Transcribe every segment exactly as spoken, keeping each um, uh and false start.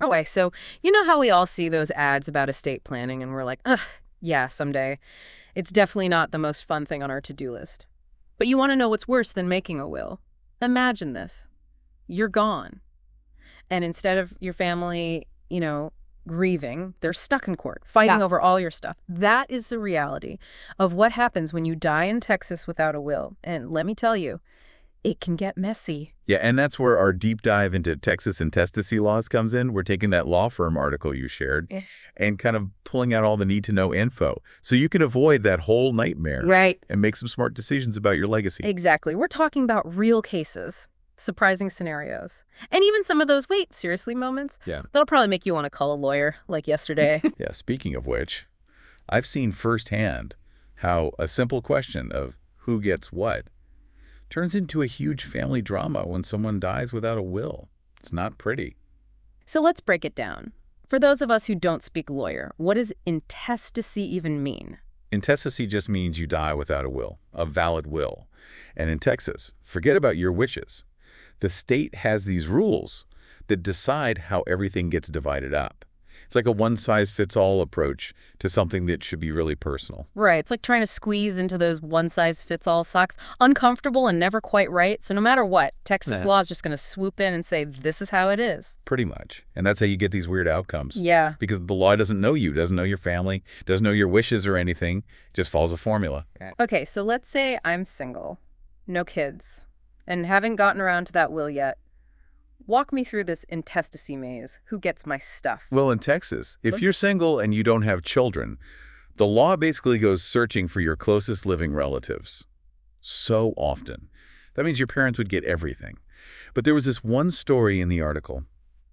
Okay, so you know how we all see those ads about estate planning and we're like, ugh, yeah, someday. It's definitely not the most fun thing on our to-do list. But you want to know what's worse than making a will? Imagine this. You're gone. And instead of your family, you know, grieving, they're stuck in court, fighting Yeah. over all your stuff. That is the reality of what happens when you die in Texas without a will. And let me tell you, it can get messy. Yeah, and that's where our deep dive into Texas intestacy laws comes in. We're taking that law firm article you shared Eh. and kind of pulling out all the need-to-know info so you can avoid that whole nightmare Right. and make some smart decisions about your legacy. Exactly. We're talking about real cases, surprising scenarios, and even some of those wait, seriously moments. Yeah. That'll probably make you want to call a lawyer, like yesterday. Yeah, speaking of which, I've seen firsthand how a simple question of who gets what turns into a huge family drama when someone dies without a will. It's not pretty. So let's break it down. For those of us who don't speak lawyer, what does intestacy even mean? Intestacy just means you die without a will, a valid will. And in Texas, forget about your wishes. The state has these rules that decide how everything gets divided up. It's like a one-size-fits-all approach to something that should be really personal. Right. It's like trying to squeeze into those one-size-fits-all socks. Uncomfortable and never quite right. So no matter what, Texas Yeah. law is just going to swoop in and say, this is how it is. Pretty much. And that's how you get these weird outcomes. Yeah. Because the law doesn't know you, doesn't know your family, doesn't know your wishes or anything, just follows a formula. Okay, so let's say I'm single, no kids, and haven't gotten around to that will yet. Walk me through this intestacy maze. Who gets my stuff? Well, in Texas, if you're single and you don't have children, the law basically goes searching for your closest living relatives. So often. That means your parents would get everything. But there was this one story in the article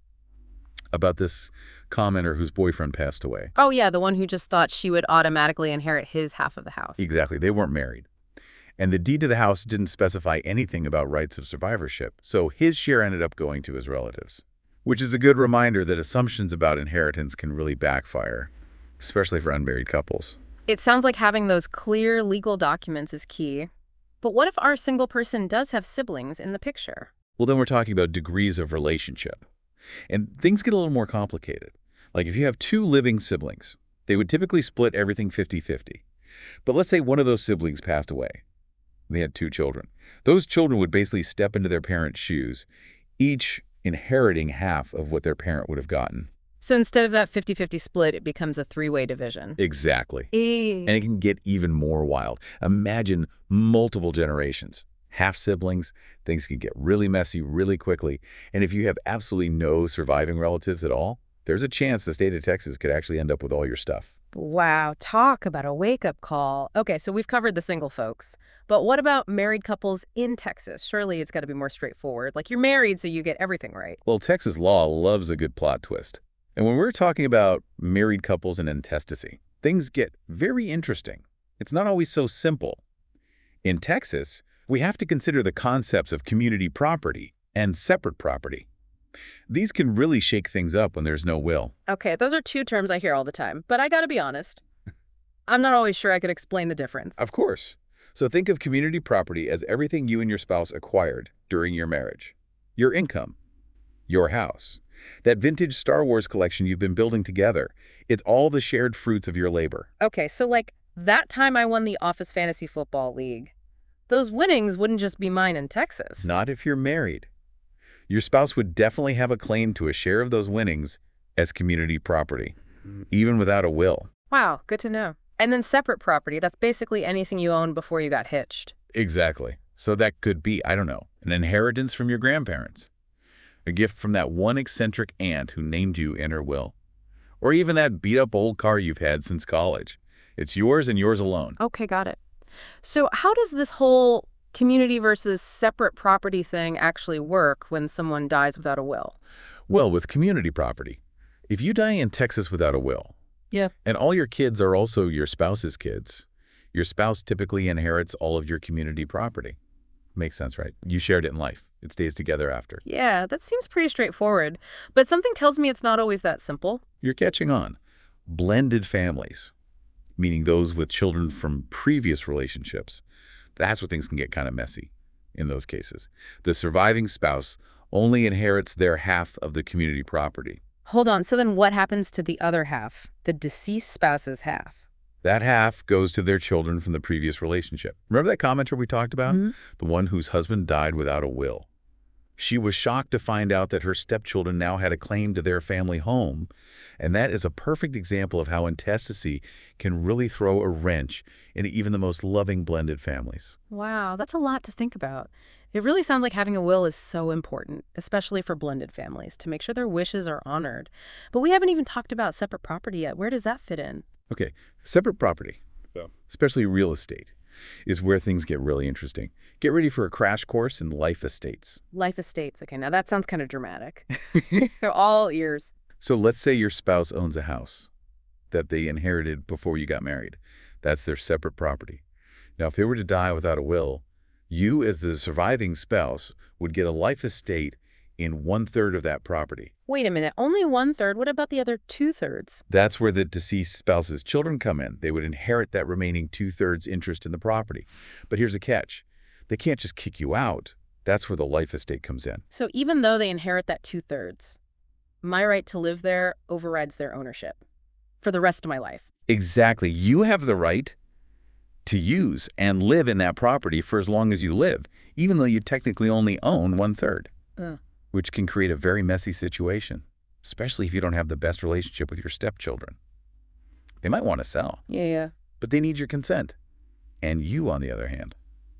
about this commenter whose boyfriend passed away. Oh, yeah, the one who just thought she would automatically inherit his half of the house. Exactly. They weren't married. And the deed to the house didn't specify anything about rights of survivorship, so his share ended up going to his relatives. Which is a good reminder that assumptions about inheritance can really backfire, especially for unmarried couples. It sounds like having those clear legal documents is key. But what if our single person does have siblings in the picture? Well, then we're talking about degrees of relationship. And things get a little more complicated. Like if you have two living siblings, they would typically split everything fifty fifty. But let's say one of those siblings passed away. They had two children. Those children would basically step into their parents' shoes, each inheriting half of what their parent would have gotten. So instead of that fifty fifty split, it becomes a three-way division. Exactly. E And it can get even more wild. Imagine multiple generations, half siblings. Things can get really messy really quickly. And if you have absolutely no surviving relatives at all, there's a chance the state of Texas could actually end up with all your stuff. Wow, talk about a wake-up call. Okay, so we've covered the single folks. But what about married couples in Texas? Surely it's got to be more straightforward. Like you're married, so you get everything right. Well, Texas law loves a good plot twist. And when we're talking about married couples and intestacy, things get very interesting. It's not always so simple. In Texas, we have to consider the concepts of community property and separate property. These can really shake things up when there's no will. Okay, those are two terms I hear all the time. But I got to be honest. I'm not always sure I could explain the difference. Of course. So think of community property as everything you and your spouse acquired during your marriage. Your income, your house, that vintage Star Wars collection you've been building together. It's all the shared fruits of your labor. Okay, so like that time I won the Office Fantasy Football League, those winnings wouldn't just be mine in Texas. Not if you're married. Your spouse would definitely have a claim to a share of those winnings as community property, even without a will. Wow, good to know. And then separate property, that's basically anything you owned before you got hitched. Exactly. So that could be, I don't know, an inheritance from your grandparents, a gift from that one eccentric aunt who named you in her will, or even that beat-up old car you've had since college. It's yours and yours alone. Okay, got it. So how does this whole community versus separate property thing actually work when someone dies without a will? Well, with community property, if you die in Texas without a will, Yeah. and all your kids are also your spouse's kids, your spouse typically inherits all of your community property. Makes sense, right? You shared it in life. It stays together after. Yeah, that seems pretty straightforward. But something tells me it's not always that simple. You're catching on. Blended families, meaning those with children from previous relationships, that's where things can get kind of messy in those cases. The surviving spouse only inherits their half of the community property. Hold on. So then what happens to the other half, the deceased spouse's half? That half goes to their children from the previous relationship. Remember that commenter we talked about? Mhm. The one whose husband died without a will. She was shocked to find out that her stepchildren now had a claim to their family home, and that is a perfect example of how intestacy can really throw a wrench into even the most loving blended families. Wow, that's a lot to think about. It really sounds like having a will is so important, especially for blended families, to make sure their wishes are honored. But we haven't even talked about separate property yet. Where does that fit in? Okay, separate property, especially real estate, is where things get really interesting. Get ready for a crash course in life estates. Life estates. Okay, now that sounds kind of dramatic. They're all ears. So let's say your spouse owns a house that they inherited before you got married. That's their separate property. Now, if they were to die without a will, you as the surviving spouse would get a life estate in one-third of that property. Wait a minute, only one-third? What about the other two-thirds? That's where the deceased spouse's children come in. They would inherit that remaining two-thirds interest in the property. But here's the catch. They can't just kick you out. That's where the life estate comes in. So even though they inherit that two-thirds, my right to live there overrides their ownership for the rest of my life. Exactly. You have the right to use and live in that property for as long as you live, even though you technically only own one-third. Ugh. Which can create a very messy situation, especially if you don't have the best relationship with your stepchildren. They might want to sell, Yeah, yeah. but they need your consent. And you, on the other hand,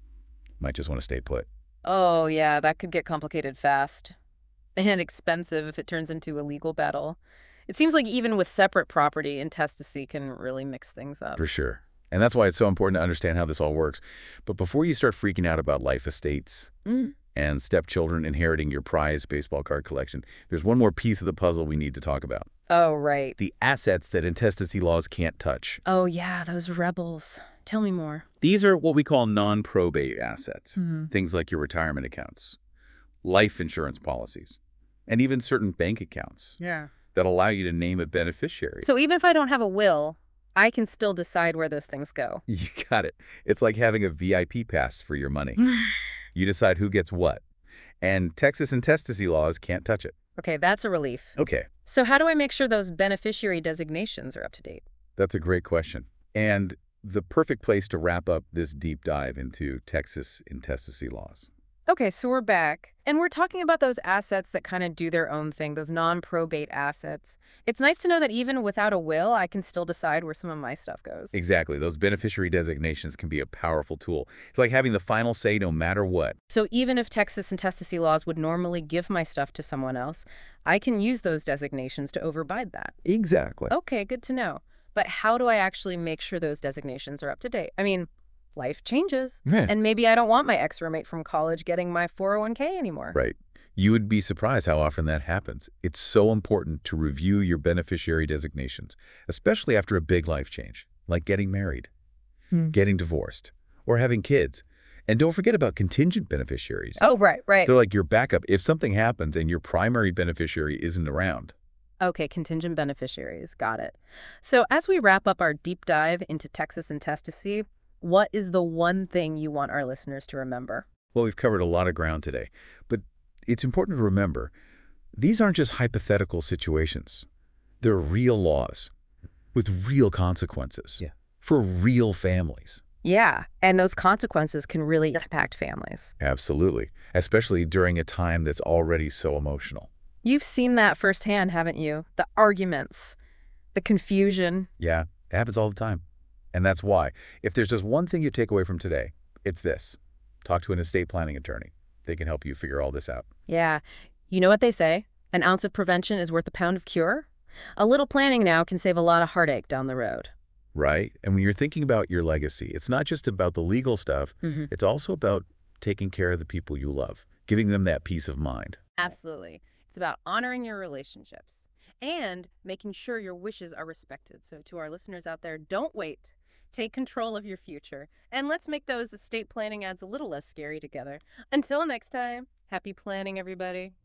might just want to stay put. Oh, yeah, that could get complicated fast. And expensive if it turns into a legal battle. It seems like even with separate property, intestacy can really mix things up. For sure. And that's why it's so important to understand how this all works. But before you start freaking out about life estates Mm. and stepchildren inheriting your prized baseball card collection, there's one more piece of the puzzle we need to talk about. Oh, right. The assets that intestacy laws can't touch. Oh, yeah, those rebels. Tell me more. These are what we call non-probate assets. Mm-hmm. Things like your retirement accounts, life insurance policies, and even certain bank accounts Yeah. that allow you to name a beneficiary. So even if I don't have a will, I can still decide where those things go. You got it. It's like having a V I P pass for your money. You decide who gets what. And Texas intestacy laws can't touch it. Okay, that's a relief. Okay, So how do I make sure those beneficiary designations are up to date? that's a great question. And the perfect place to wrap up this deep dive into Texas intestacy laws. Okay, so we're back. And we're talking about those assets that kind of do their own thing, those non-probate assets. It's nice to know that even without a will, I can still decide where some of my stuff goes. Exactly. Those beneficiary designations can be a powerful tool. It's like having the final say no matter what. So even if Texas intestacy laws would normally give my stuff to someone else, I can use those designations to override that. Exactly. Okay, good to know. But how do I actually make sure those designations are up to date? I mean, life changes. Yeah. And maybe I don't want my ex-roommate from college getting my four oh one K anymore. Right. You would be surprised how often that happens. It's so important to review your beneficiary designations, especially after a big life change, like getting married, Hmm. getting divorced, or having kids. And don't forget about contingent beneficiaries. Oh, right, right. They're like your backup if something happens and your primary beneficiary isn't around. Okay, contingent beneficiaries. Got it. So as we wrap up our deep dive into Texas intestacy, what is the one thing you want our listeners to remember? Well, we've covered a lot of ground today, but it's important to remember these aren't just hypothetical situations. They're real laws with real consequences Yeah. for real families. Yeah, and those consequences can really impact families. Absolutely, especially during a time that's already so emotional. You've seen that firsthand, haven't you? The arguments, the confusion. Yeah, it happens all the time. And that's why, if there's just one thing you take away from today, it's this. Talk to an estate planning attorney. They can help you figure all this out. Yeah. You know what they say? An ounce of prevention is worth a pound of cure? A little planning now can save a lot of heartache down the road. Right? And when you're thinking about your legacy, it's not just about the legal stuff. Mm-hmm. It's also about taking care of the people you love, giving them that peace of mind. Absolutely. It's about honoring your relationships and making sure your wishes are respected. So to our listeners out there, don't wait. Take control of your future. And let's make those estate planning ads a little less scary together. Until next time, happy planning, everybody.